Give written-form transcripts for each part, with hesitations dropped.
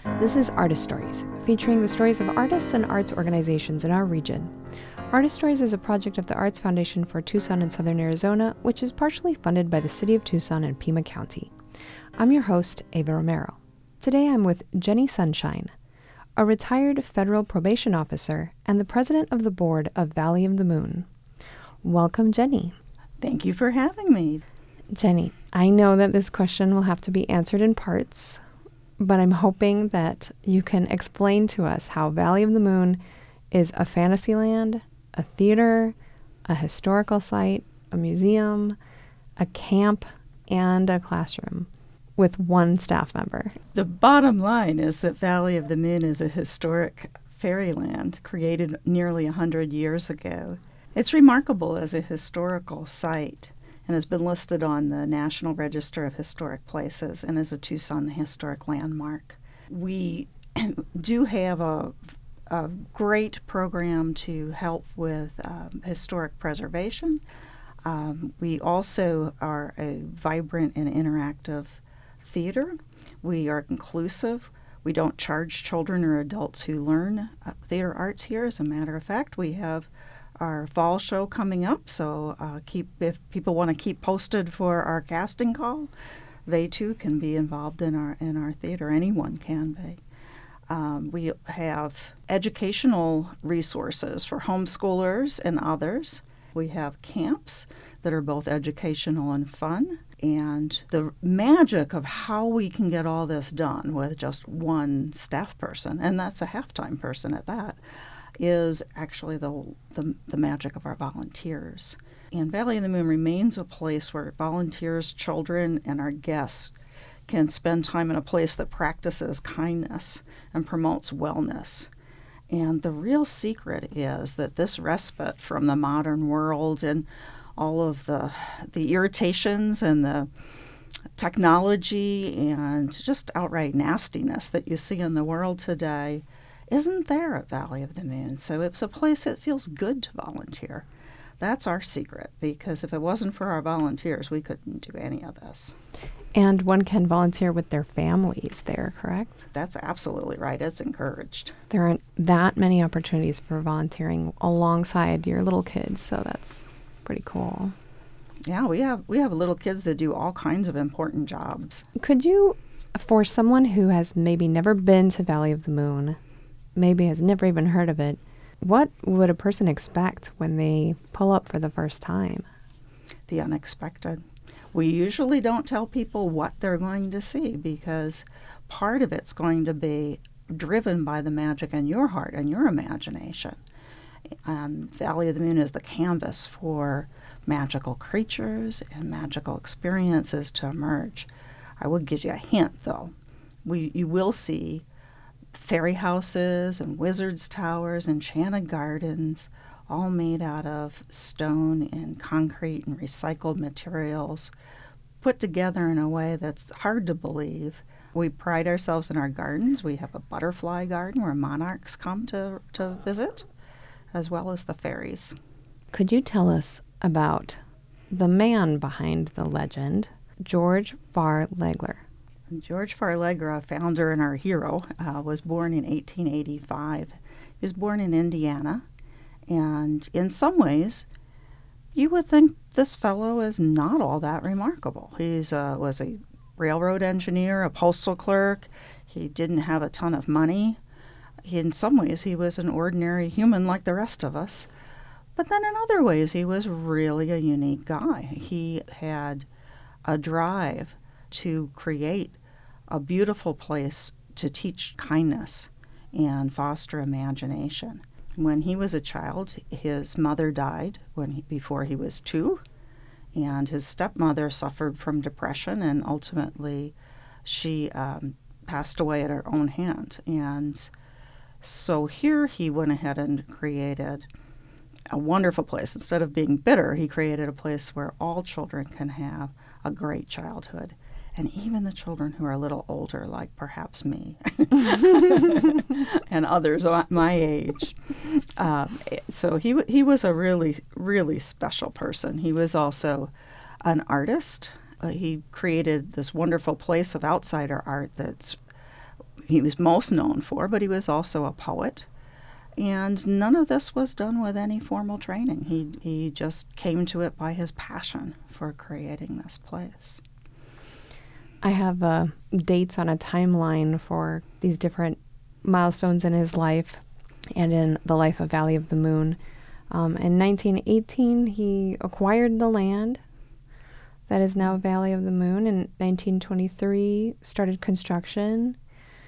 This is Artist Stories, featuring the stories of artists and arts organizations in our region. Artist Stories is a project of the Arts Foundation for Tucson and Southern Arizona, which is partially funded by the City of Tucson and Pima County. I'm your host, Ava Romero. Today I'm with Jenny Sunshine, a retired federal probation officer and the president of the board of Valley of the Moon. Welcome, Jenny. Thank you for having me. Jenny, I know that this question will have to be answered in parts, but I'm hoping that you can explain to us how Valley of the Moon is a fantasy land, a theater, a historical site, a museum, a camp, and a classroom with one staff member. The bottom line is that Valley of the Moon is a historic fairyland created nearly 100 years ago. It's remarkable as a historical site and has been listed on the National Register of Historic Places and is a Tucson Historic Landmark. We do have a great program to help with historic preservation. We also are a vibrant and interactive theater. We are inclusive. We don't charge children or adults who learn theater arts here. As a matter of fact, we have our fall show coming up, so if people want to keep posted for our casting call, they too can be involved in our theater. Anyone can be. We have educational resources for homeschoolers and others. We have camps that are both educational and fun. And the magic of how we can get all this done with just one staff person, and that's a half-time person at that, is actually the magic of our volunteers. And Valley of the Moon remains a place where volunteers, children, and our guests can spend time in a place that practices kindness and promotes wellness. And the real secret is that this respite from the modern world and all of the irritations and the technology and just outright nastiness that you see in the world today isn't there at Valley of the Moon. So it's a place that feels good to volunteer. That's our secret, because if it wasn't for our volunteers, we couldn't do any of this. And one can volunteer with their families there, correct? That's absolutely right. It's encouraged. There aren't that many opportunities for volunteering alongside your little kids, so that's pretty cool. Yeah, we have little kids that do all kinds of important jobs. Could you, for someone who has maybe never been to Valley of the Moon, maybe has never even heard of it, what would a person expect when they pull up for the first time? The unexpected. We usually don't tell people what they're going to see because part of it's going to be driven by the magic in your heart and your imagination. And Valley of the Moon is the canvas for magical creatures and magical experiences to emerge. I will give you a hint, though. You will see fairy houses and wizards' towers, enchanted gardens, all made out of stone and concrete and recycled materials, put together in a way that's hard to believe. We pride ourselves in our gardens. We have a butterfly garden where monarchs come to visit, as well as the fairies. Could you tell us about the man behind the legend, George Farr Legler? George Farr Legler, a founder and our hero, was born in 1885. He was born in Indiana, and in some ways, you would think this fellow is not all that remarkable. He was a railroad engineer, a postal clerk. He didn't have a ton of money. In some ways, he was an ordinary human like the rest of us. But then in other ways, he was really a unique guy. He had a drive to create a beautiful place to teach kindness and foster imagination. When he was a child, his mother died before he was 2, and his stepmother suffered from depression, and ultimately she passed away at her own hand. And so here he went ahead and created a wonderful place. Instead of being bitter, he created a place where all children can have a great childhood. And even the children who are a little older, like perhaps me and others my age. So he was a really, really special person. He was also an artist. He created this wonderful place of outsider art that's he was most known for, but he was also a poet. And none of this was done with any formal training. He just came to it by his passion for creating this place. I have dates on a timeline for these different milestones in his life and in the life of Valley of the Moon. In 1918, he acquired the land that is now Valley of the Moon. In 1923, started construction.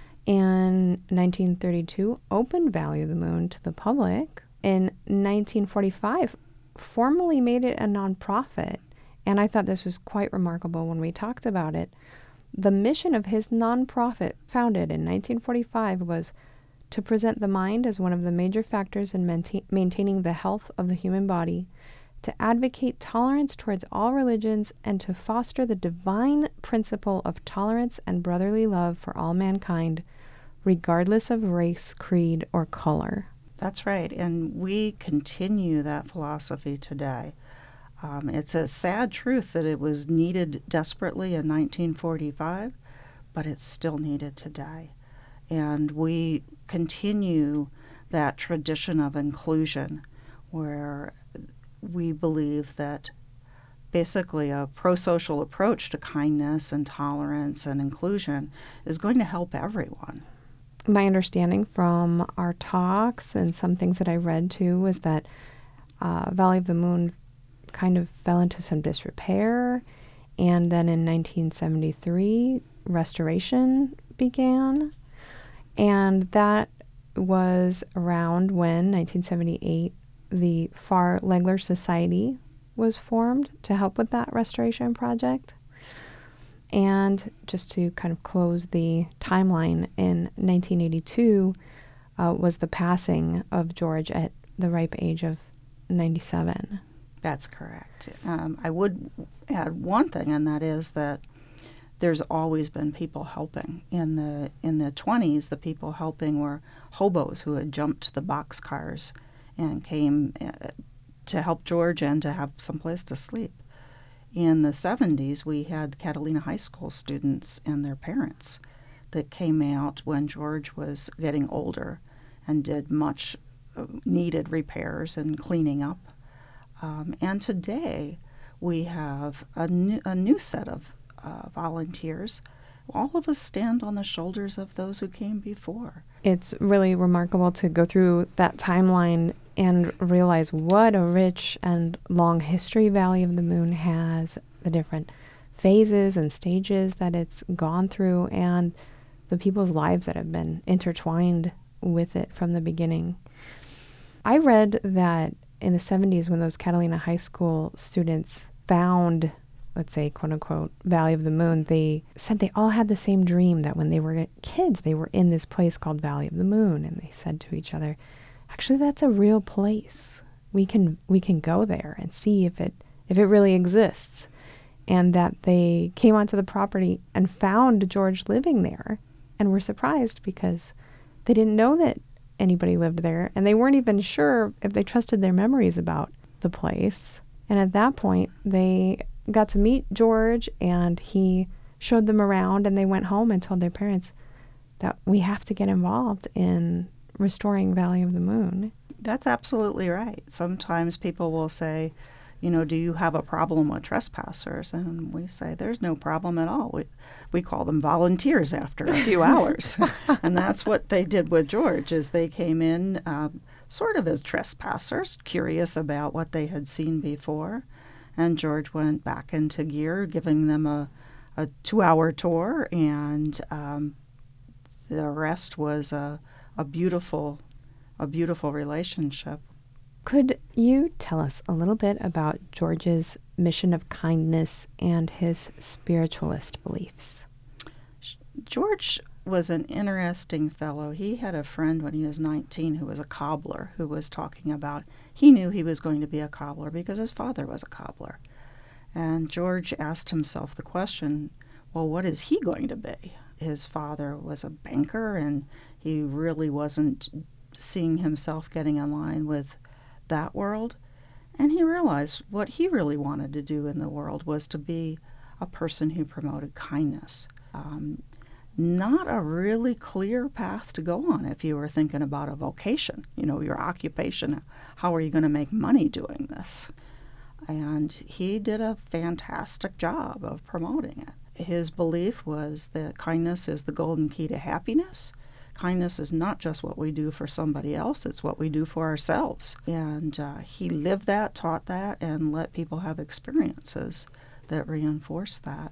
In 1932, opened Valley of the Moon to the public. In 1945, formally made it a nonprofit. And I thought this was quite remarkable when we talked about it. The mission of his nonprofit, founded in 1945, was to present the mind as one of the major factors in maintaining the health of the human body, to advocate tolerance towards all religions, and to foster the divine principle of tolerance and brotherly love for all mankind, regardless of race, creed, or color. That's right, and we continue that philosophy today. It's a sad truth that it was needed desperately in 1945, but it's still needed today. And we continue that tradition of inclusion where we believe that basically a pro-social approach to kindness and tolerance and inclusion is going to help everyone. My understanding from our talks and some things that I read too was that Valley of the Moon kind of fell into some disrepair, and then in 1973 restoration began, and that was around when 1978 the Farr Legler Society was formed to help with that restoration project. And just to kind of close the timeline, in 1982 was the passing of George at the ripe age of 97. That's correct. I would add one thing, and that is that there's always been people helping. In the 20s, the people helping were hobos who had jumped the boxcars and came to help George and to have some place to sleep. In the 70s, we had Catalina High School students and their parents that came out when George was getting older and did much needed repairs and cleaning up. And today, we have a new set of volunteers. All of us stand on the shoulders of those who came before. It's really remarkable to go through that timeline and realize what a rich and long history Valley of the Moon has, the different phases and stages that it's gone through, and the people's lives that have been intertwined with it from the beginning. I read that in the 70s, when those Catalina High School students found, let's say, quote unquote, Valley of the Moon, they said they all had the same dream, that when they were kids, they were in this place called Valley of the Moon. And they said to each other, actually, that's a real place. We can go there and see if it really exists. And that they came onto the property and found George living there and were surprised because they didn't know that anybody lived there, and they weren't even sure if they trusted their memories about the place. And at that point, they got to meet George, and he showed them around, and they went home and told their parents that we have to get involved in restoring Valley of the Moon. That's absolutely right. Sometimes people will say, do you have a problem with trespassers? And we say, there's no problem at all. We call them volunteers after a few hours. And that's what they did with George, is they came in sort of as trespassers, curious about what they had seen before. And George went back into gear, giving them a 2-hour tour, and the rest was a beautiful relationship. Could you tell us a little bit about George's mission of kindness and his spiritualist beliefs? George was an interesting fellow. He had a friend when he was 19 who was a cobbler, who was talking about he knew he was going to be a cobbler because his father was a cobbler. And George asked himself the question, well, what is he going to be? His father was a banker, and he really wasn't seeing himself getting in line with that world. And he realized what he really wanted to do in the world was to be a person who promoted kindness. not a really clear path to go on if you were thinking about a vocation, your occupation. How are you going to make money doing this? And he did a fantastic job of promoting it. His belief was that kindness is the golden key to happiness. Kindness is not just what we do for somebody else, it's what we do for ourselves. And he lived that, taught that, and let people have experiences that reinforce that.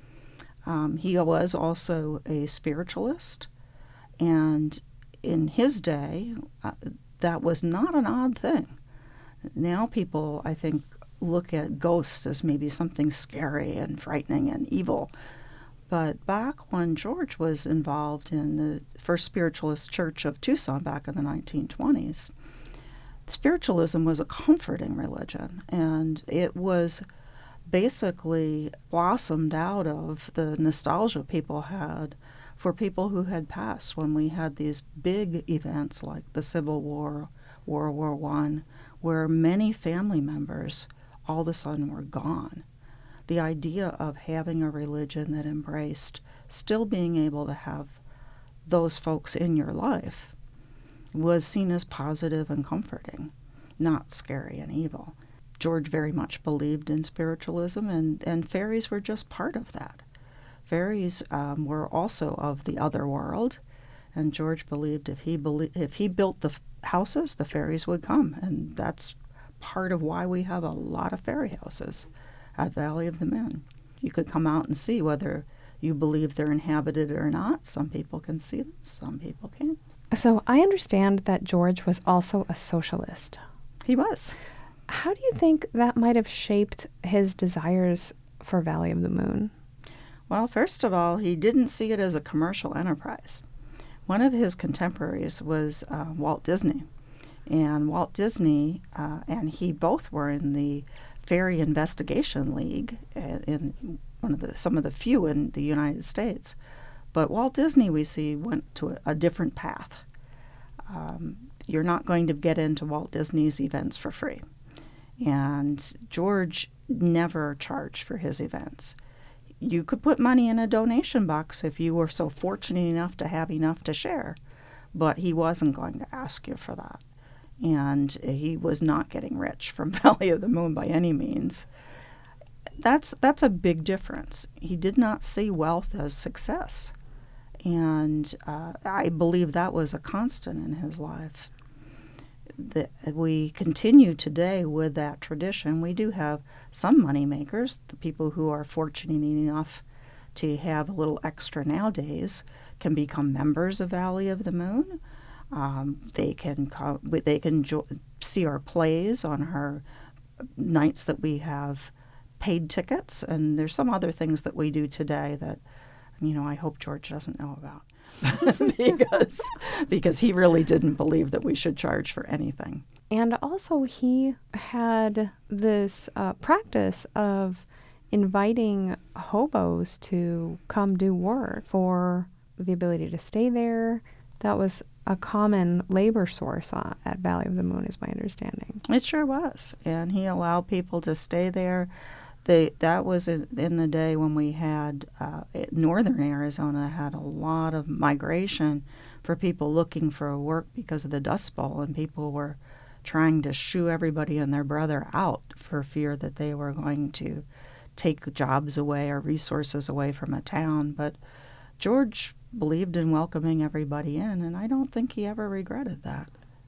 He was also a spiritualist, and in his day, that was not an odd thing. Now people, I think, look at ghosts as maybe something scary and frightening and evil. But back when George was involved in the First Spiritualist Church of Tucson back in the 1920s, spiritualism was a comforting religion, and it was basically blossomed out of the nostalgia people had for people who had passed when we had these big events like the Civil War, World War I, where many family members all of a sudden were gone. The idea of having a religion that embraced still being able to have those folks in your life was seen as positive and comforting, not scary and evil. George very much believed in spiritualism, and fairies were just part of that. Fairies were also of the other world, and George believed if he built the houses, the fairies would come, and that's part of why we have a lot of fairy houses at Valley of the Moon. You could come out and see whether you believe they're inhabited or not. Some people can see them, some people can't. So I understand that George was also a socialist. He was. How do you think that might have shaped his desires for Valley of the Moon? Well, first of all, he didn't see it as a commercial enterprise. One of his contemporaries was Walt Disney. And Walt Disney and he both were in the Fairy Investigation League, in some of the few in the United States. But Walt Disney, we see, went to a different path. You're not going to get into Walt Disney's events for free. And George never charged for his events. You could put money in a donation box if you were so fortunate enough to have enough to share, but he wasn't going to ask you for that. And he was not getting rich from Valley of the Moon by any means. That's a big difference. He did not see wealth as success. And I believe that was a constant in his life. We continue today with that tradition. We do have some money makers, the people who are fortunate enough to have a little extra nowadays can become members of Valley of the Moon. They can see our plays on our nights that we have paid tickets, and there's some other things that we do today that, I hope George doesn't know about. because he really didn't believe that we should charge for anything. And also he had this practice of inviting hobos to come do work for the ability to stay there. That was a common labor source at Valley of the Moon, is my understanding. It sure was. And he allowed people to stay there. That was in the day when we had, northern Arizona had a lot of migration for people looking for work because of the Dust Bowl, and people were trying to shoo everybody and their brother out for fear that they were going to take jobs away or resources away from a town. But George believed in welcoming everybody in, and I don't think he ever regretted that.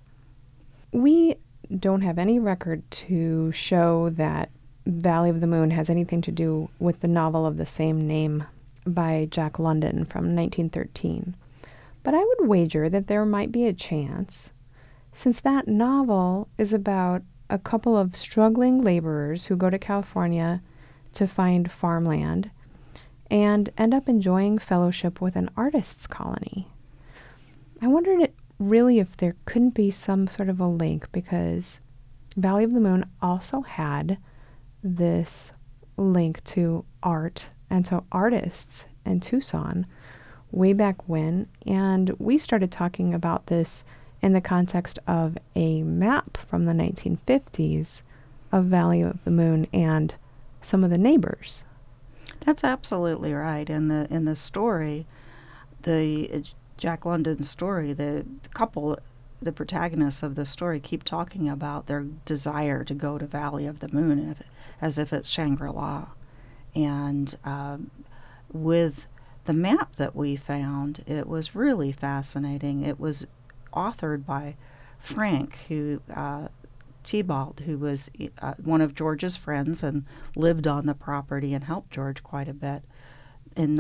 We don't have any record to show that Valley of the Moon has anything to do with the novel of the same name by Jack London from 1913. But I would wager that there might be a chance, since that novel is about a couple of struggling laborers who go to California to find farmland and end up enjoying fellowship with an artists' colony. I wondered really if there couldn't be some sort of a link, because Valley of the Moon also had this link to art and to artists in Tucson way back when, and we started talking about this in the context of a map from the 1950s of Valley of the Moon and some of the neighbors. That's absolutely right. In the story, the Jack London story, the couple, the protagonists of the story, keep talking about their desire to go to Valley of the Moon as if it's Shangri-La. And with the map that we found, it was really fascinating. It was authored by Frank, Tybalt, who was one of George's friends and lived on the property and helped George quite a bit, in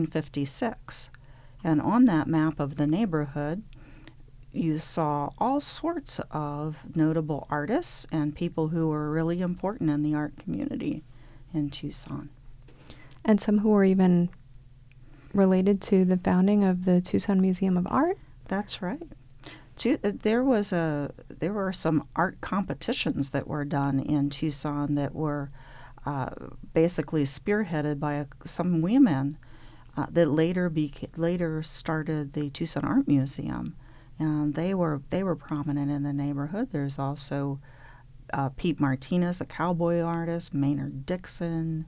1956. And on that map of the neighborhood, you saw all sorts of notable artists and people who were really important in the art community in Tucson. And some who were even related to the founding of the Tucson Museum of Art? That's right. There were some art competitions that were done in Tucson that were basically spearheaded by some women that later started the Tucson Art Museum, and they were prominent in the neighborhood. There's also Pete Martinez, a cowboy artist, Maynard Dixon,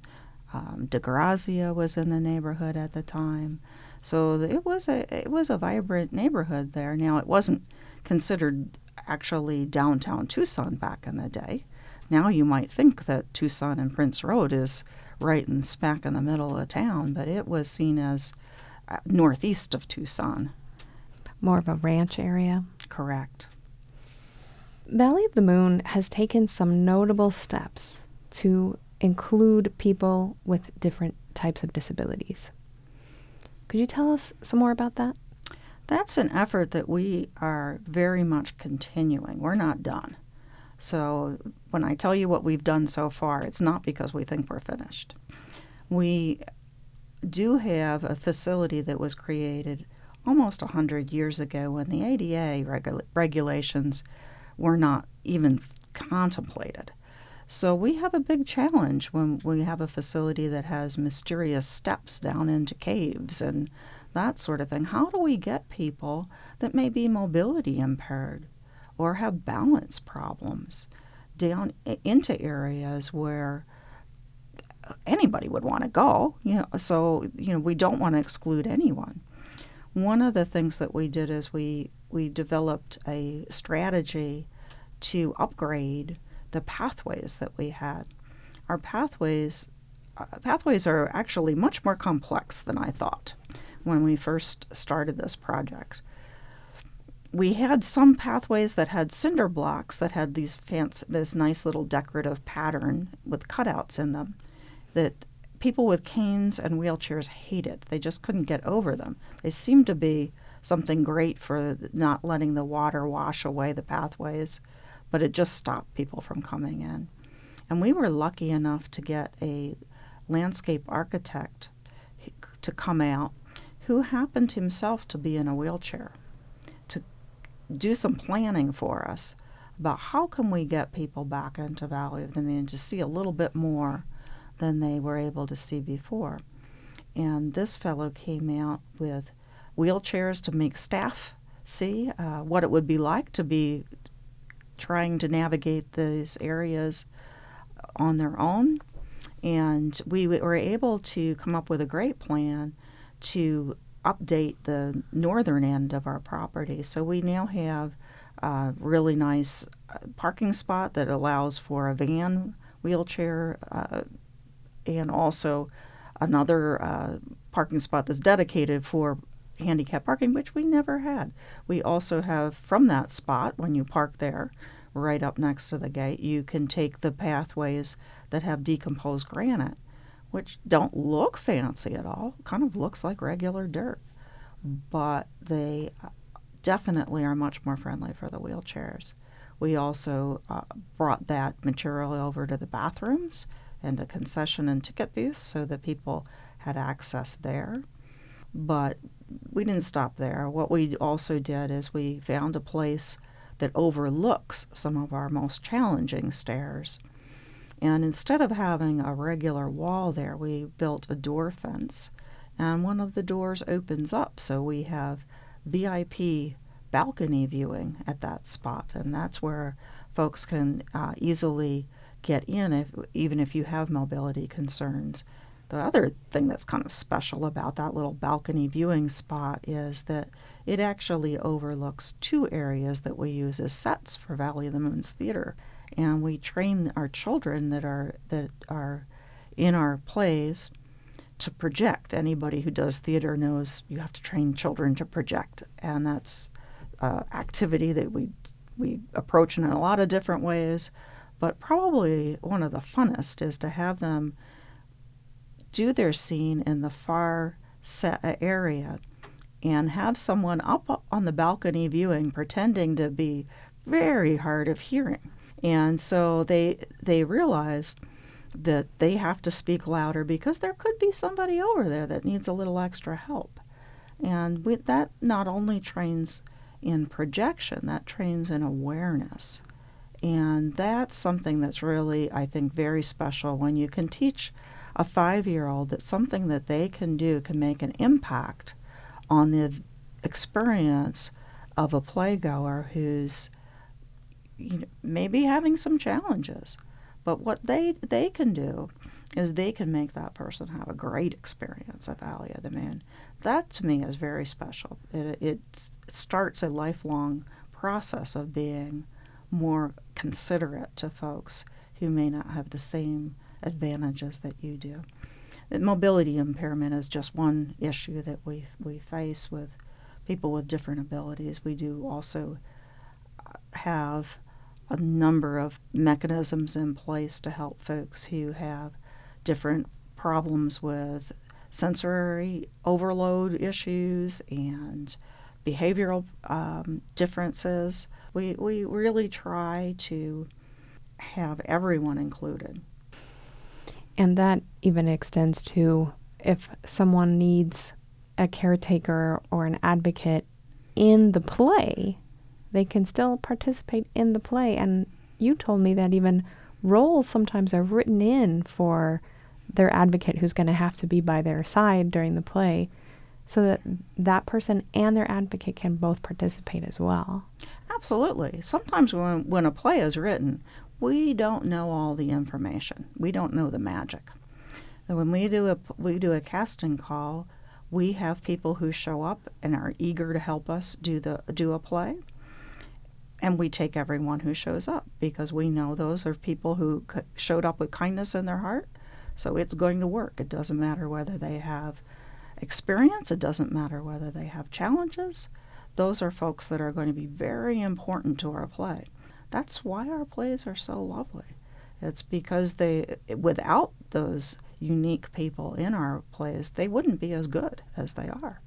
DeGrazia was in the neighborhood at the time. So it was a vibrant neighborhood there. Now, it wasn't considered actually downtown Tucson back in the day. Now you might think that Tucson and Prince Road is right in smack in the middle of town, but it was seen as northeast of Tucson. More of a ranch area? Correct. Valley of the Moon has taken some notable steps to include people with different types of disabilities. Could you tell us some more about that? That's an effort that we are very much continuing. We're not done. So when I tell you what we've done so far, it's not because we think we're finished. We do have a facility that was created almost 100 years ago when the ADA regulations were not even contemplated. So we have a big challenge when we have a facility that has mysterious steps down into caves and that sort of thing. How do we get people that may be mobility impaired or have balance problems down into areas where anybody would want to go? So we don't want to exclude anyone. One of the things that we did is we developed a strategy to upgrade the pathways that we had. Our pathways are actually much more complex than I thought when we first started this project. We had some pathways that had cinder blocks that had this nice little decorative pattern with cutouts in them that people with canes and wheelchairs hated. They just couldn't get over them. They seemed to be something great for not letting the water wash away the pathways, but it just stopped people from coming in. And we were lucky enough to get a landscape architect to come out who happened himself to be in a wheelchair to do some planning for us about how can we get people back into Valley of the Moon to see a little bit more than they were able to see before. And this fellow came out with wheelchairs to make staff see what it would be like to be trying to navigate these areas on their own. And we were able to come up with a great plan to update the northern end of our property. So we now have a really nice parking spot that allows for a van, wheelchair, and also another parking spot that's dedicated for handicap parking, which we never had. We also have, from that spot, when you park there, right up next to the gate, you can take the pathways that have decomposed granite, which don't look fancy at all. Kind of looks like regular dirt, but they definitely are much more friendly for the wheelchairs. We also brought that material over to the bathrooms and a concession and ticket booths so that people had access there. But we didn't stop there. What we also did is we found a place that overlooks some of our most challenging stairs. And instead of having a regular wall there, we built a door fence. And one of the doors opens up, so we have VIP balcony viewing at that spot. And that's where folks can easily get in, even if you have mobility concerns. The other thing that's kind of special about that little balcony viewing spot is that it actually overlooks 2 areas that we use as sets for Valley of the Moon's theater. And we train our children that are in our plays to project. Anybody who does theater knows you have to train children to project, and that's activity that we approach in a lot of different ways. But probably one of the funnest is to have them do their scene in the far set area and have someone up on the balcony viewing pretending to be very hard of hearing. And so they realized that they have to speak louder because there could be somebody over there that needs a little extra help. And that not only trains in projection, that trains in awareness. And that's something that's really, I think, very special when you can teach a 5-year-old that something that they can do can make an impact on the experience of a playgoer who's maybe having some challenges. But what they can do is they can make that person have a great experience at Valley of the Moon. That, to me, is very special. It starts a lifelong process of being more considerate to folks who may not have the same advantages that you do. The mobility impairment is just one issue that we face with people with different abilities. We do also have a number of mechanisms in place to help folks who have different problems with sensory overload issues and behavioral differences. We really try to have everyone included. And that even extends to if someone needs a caretaker or an advocate in the play, they can still participate in the play. And you told me that even roles sometimes are written in for their advocate who's going to have to be by their side during the play so that that person and their advocate can both participate as well. Absolutely. Sometimes when a play is written, we don't know all the information. We don't know the magic. And when we do a casting call, we have people who show up and are eager to help us do a play. And we take everyone who shows up because we know those are people who showed up with kindness in their heart. So it's going to work. It doesn't matter whether they have experience. It doesn't matter whether they have challenges. Those are folks that are going to be very important to our play. That's why our plays are so lovely. It's because without those unique people in our plays, they wouldn't be as good as they are.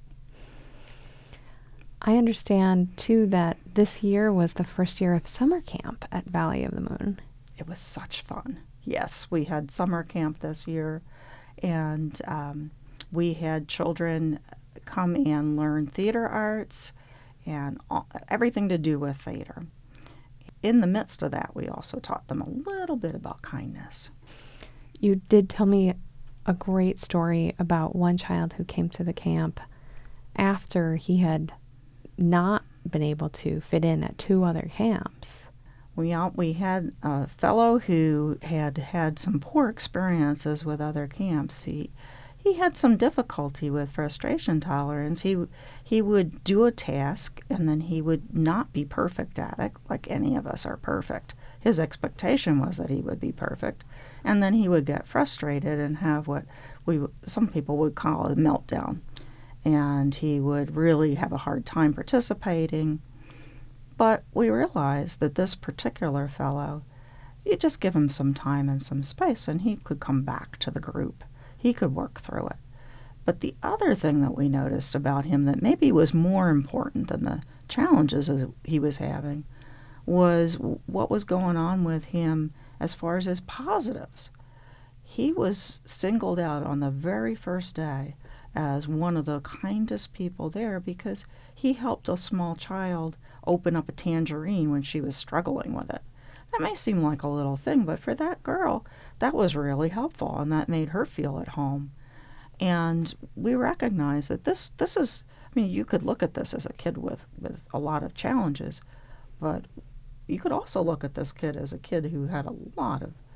I understand, too, that this year was the first year of summer camp at Valley of the Moon. It was such fun. Yes, we had summer camp this year, and we had children come and learn theater arts and everything to do with theater. In the midst of that, we also taught them a little bit about kindness. You did tell me a great story about one child who came to the camp after he had not been able to fit in at 2 other camps. We had a fellow who had some poor experiences with other camps. He had some difficulty with frustration tolerance. He would do a task and then he would not be perfect at it, like any of us are perfect. His expectation was that he would be perfect, and then he would get frustrated and have what some people would call a meltdown. And he would really have a hard time participating. But we realized that this particular fellow, you just give him some time and some space, and he could come back to the group. He could work through it. But the other thing that we noticed about him that maybe was more important than the challenges he was having was what was going on with him as far as his positives. He was singled out on the very first day as one of the kindest people there because he helped a small child open up a tangerine when she was struggling with it. That may seem like a little thing, but for that girl, that was really helpful, and that made her feel at home. And we recognize that this is, I mean, you could look at this as a kid with a lot of challenges, but you could also look at this kid as a kid who had a lot of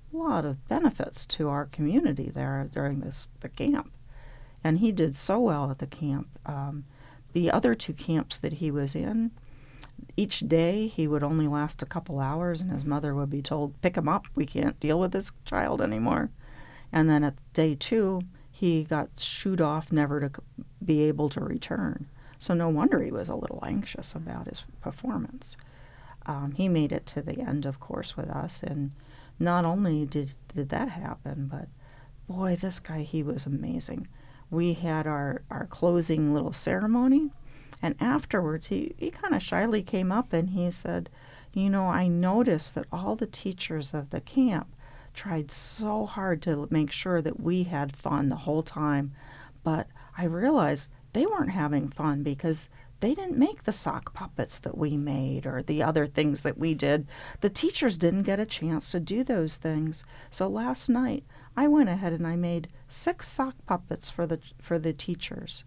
lot of benefits to our community there during the camp. And he did so well at the camp. The other 2 camps that he was in, each day he would only last a couple hours, and his mother would be told, pick him up, we can't deal with this child anymore. And then at day 2, he got shooed off, never to be able to return. So no wonder he was a little anxious about his performance. He made it to the end, of course, with us, and not only did that happen, but boy, this guy, he was amazing. We had our closing little ceremony, and afterwards he kind of shyly came up and he said, I noticed that all the teachers of the camp tried so hard to make sure that we had fun the whole time, but I realized they weren't having fun because they didn't make the sock puppets that we made or the other things that we did. The teachers didn't get a chance to do those things. So last night I went ahead and I made 6 sock puppets for the teachers.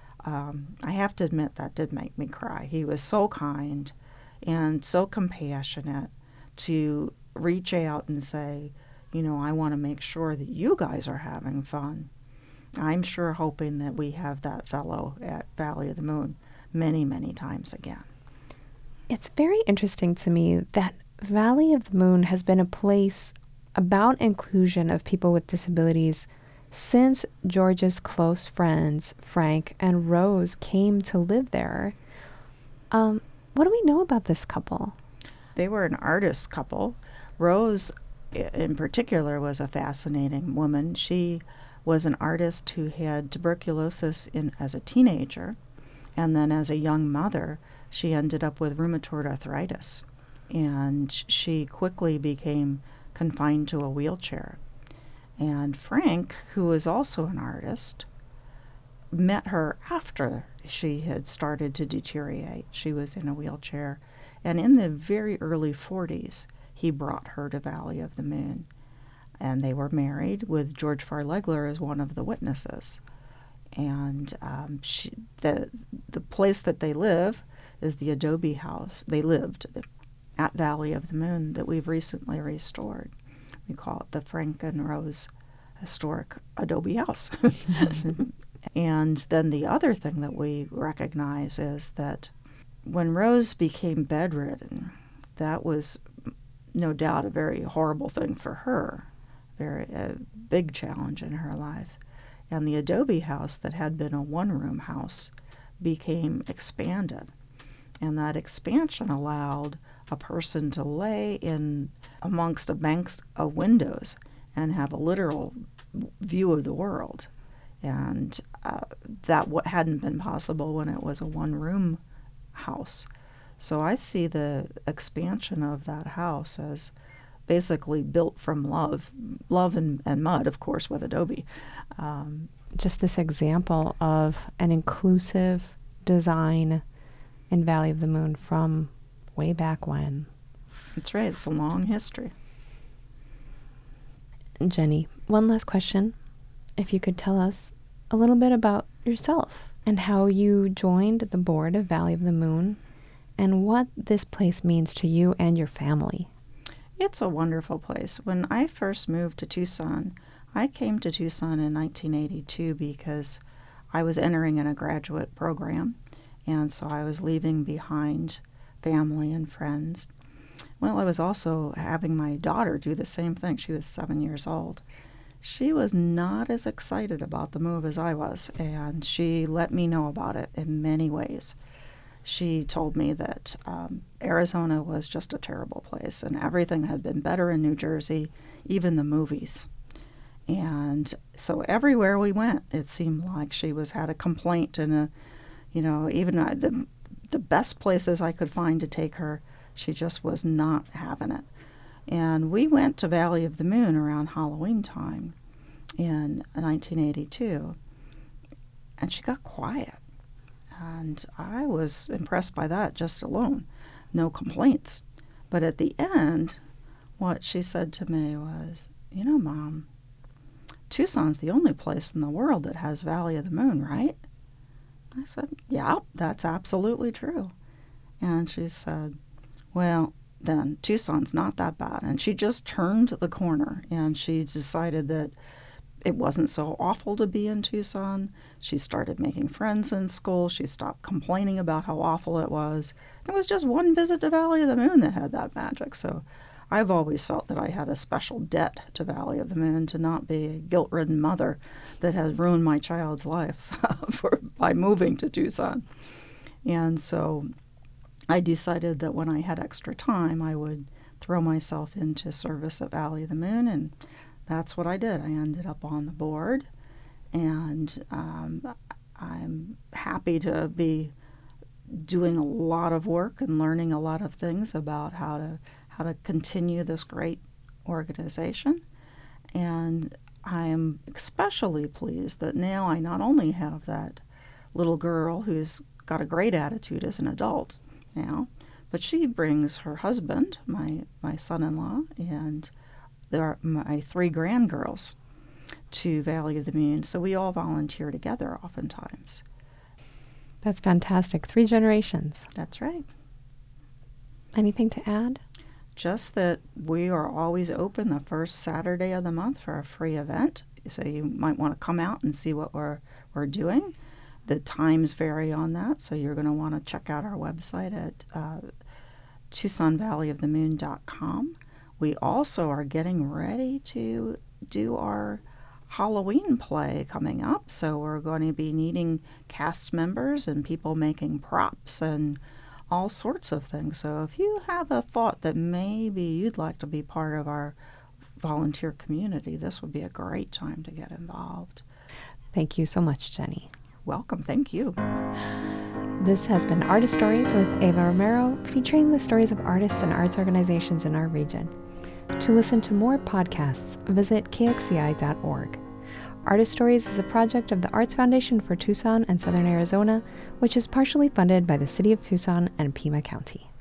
I have to admit that did make me cry. He was so kind and so compassionate to reach out and say, I want to make sure that you guys are having fun. I'm sure hoping that we have that fellow at Valley of the Moon many, many times again. It's very interesting to me that Valley of the Moon has been a place about inclusion of people with disabilities since George's close friends, Frank and Rose, came to live there. What do we know about this couple? They were an artist couple. Rose, in particular, was a fascinating woman. She was an artist who had tuberculosis as a teenager, and then as a young mother, she ended up with rheumatoid arthritis, and she quickly became confined to a wheelchair. And Frank, who was also an artist, met her after she had started to deteriorate. She was in a wheelchair, and in the very early 40s, he brought her to Valley of the Moon. And they were married with George Farlegler as one of the witnesses. And the place that they live is the adobe house. They lived at Valley of the Moon that we've recently restored. We call it the Frank and Rose Historic Adobe House. And then the other thing that we recognize is that when Rose became bedridden, that was no doubt a very horrible thing for her, a big challenge in her life. And the adobe house that had been a one-room house became expanded. And that expansion allowed a person to lay in amongst a bank of windows and have a literal view of the world. And that hadn't been possible when it was a one-room house. So I see the expansion of that house as basically built from love and mud, of course, with adobe. Just this example of an inclusive design in Valley of the Moon from way back when. That's right. It's a long history. Jenny, one last question. If you could tell us a little bit about yourself and how you joined the board of Valley of the Moon and what this place means to you and your family. It's a wonderful place. When I first moved to Tucson, I came to Tucson in 1982 because I was entering in a graduate program, and so I was leaving behind family and friends. Well, I was also having my daughter do the same thing. She was 7 years old. She was not as excited about the move as I was, and she let me know about it in many ways. She told me that Arizona was just a terrible place, and everything had been better in New Jersey, even the movies. And so everywhere we went, it seemed like she had a complaint, and even the best places I could find to take her, she just was not having it. And we went to Valley of the Moon around Halloween time in 1982, and she got quiet. And I was impressed by that just alone. No complaints. But at the end, what she said to me was, Mom, Tucson's the only place in the world that has Valley of the Moon, right? I said, yeah, that's absolutely true. And she said, well, then Tucson's not that bad. And she just turned the corner, and she decided that it wasn't so awful to be in Tucson. She started making friends in school. She stopped complaining about how awful it was. It was just one visit to Valley of the Moon that had that magic. So I've always felt that I had a special debt to Valley of the Moon to not be a guilt-ridden mother that has ruined my child's life by moving to Tucson. And so I decided that when I had extra time, I would throw myself into service at Valley of the Moon, and that's what I did. I ended up on the board, and I'm happy to be doing a lot of work and learning a lot of things about how to continue this great organization. And I am especially pleased that now I not only have that little girl who's got a great attitude as an adult now, but she brings her husband, my son-in-law, and there are my 3 grandgirls to Valley of the Moon. So we all volunteer together oftentimes. That's fantastic. 3 generations. That's right. Anything to add? Just that we are always open the first Saturday of the month for a free event. So you might want to come out and see what we're doing. The times vary on that, so you're going to want to check out our website at TucsonValleyoftheMoon.com. We also are getting ready to do our Halloween play coming up, so we're going to be needing cast members and people making props and all sorts of things. So if you have a thought that maybe you'd like to be part of our volunteer community, this would be a great time to get involved. Thank you so much, Jenny. Welcome. Thank you. This has been Artist Stories with Ava Romero, featuring the stories of artists and arts organizations in our region. To listen to more podcasts, visit kxci.org. Artist Stories is a project of the Arts Foundation for Tucson and Southern Arizona, which is partially funded by the City of Tucson and Pima County.